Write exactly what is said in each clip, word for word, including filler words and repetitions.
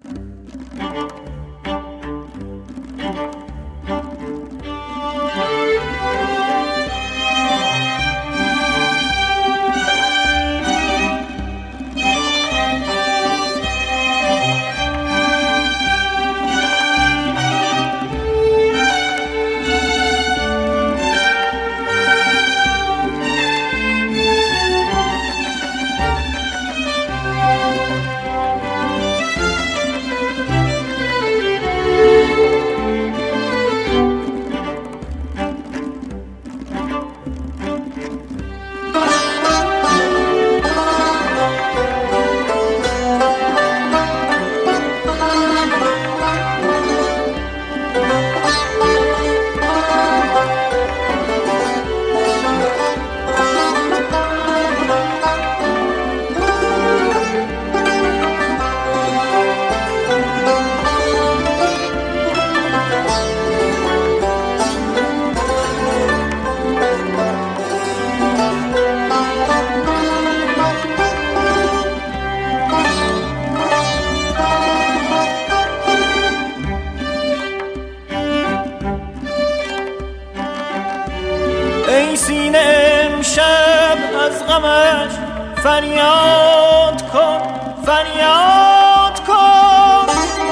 ای سینه امشب از غمش فریاد کن، فریاد کن.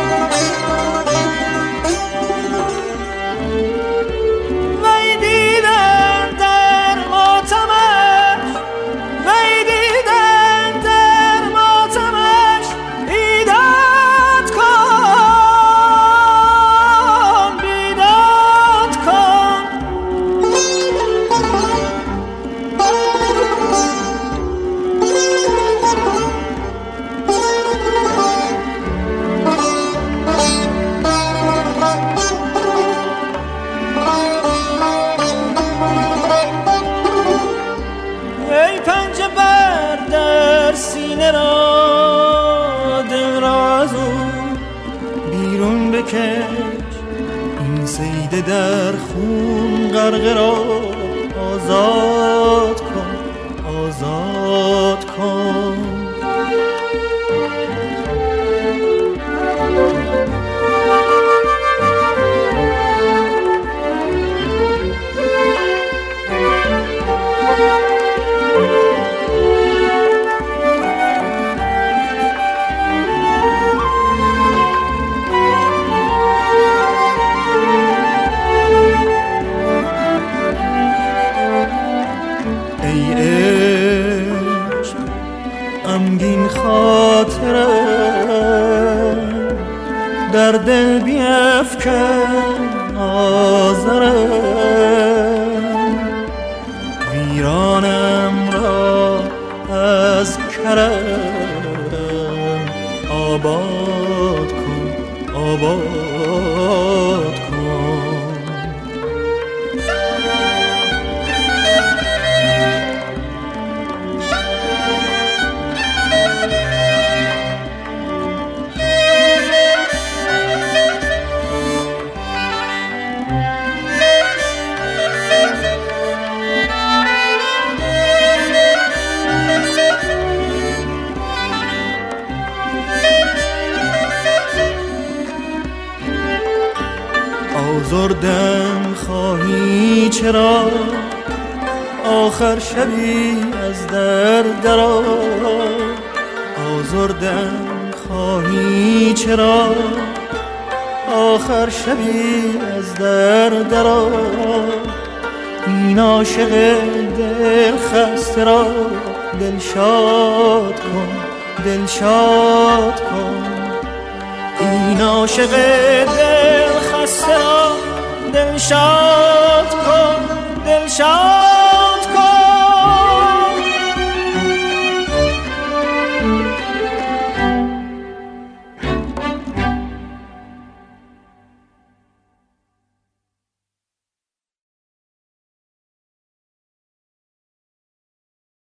وی دیدن در ماتمش، وی دیدن در ماتمش بیداد کن، بیداد کن. ای پنجه بر در سینه را، دل را از او بیرون بکش. این صیده در خون غرقه را آزاد کن، آزاد کن. ای عشق غمگین خاطرم، در دل بیفکن آزرم. ویرانم را از کرم آباد کن، آباد کن. آزردم خواهی چرا، آخر شبی از در درآ. آزردم خواهی چرا، آخر شبی از در درآ. این عاشق دل خسته را دلشاد کن، دلشاد کن. این عاشق دل خسته را دلشاد کن، دلشاد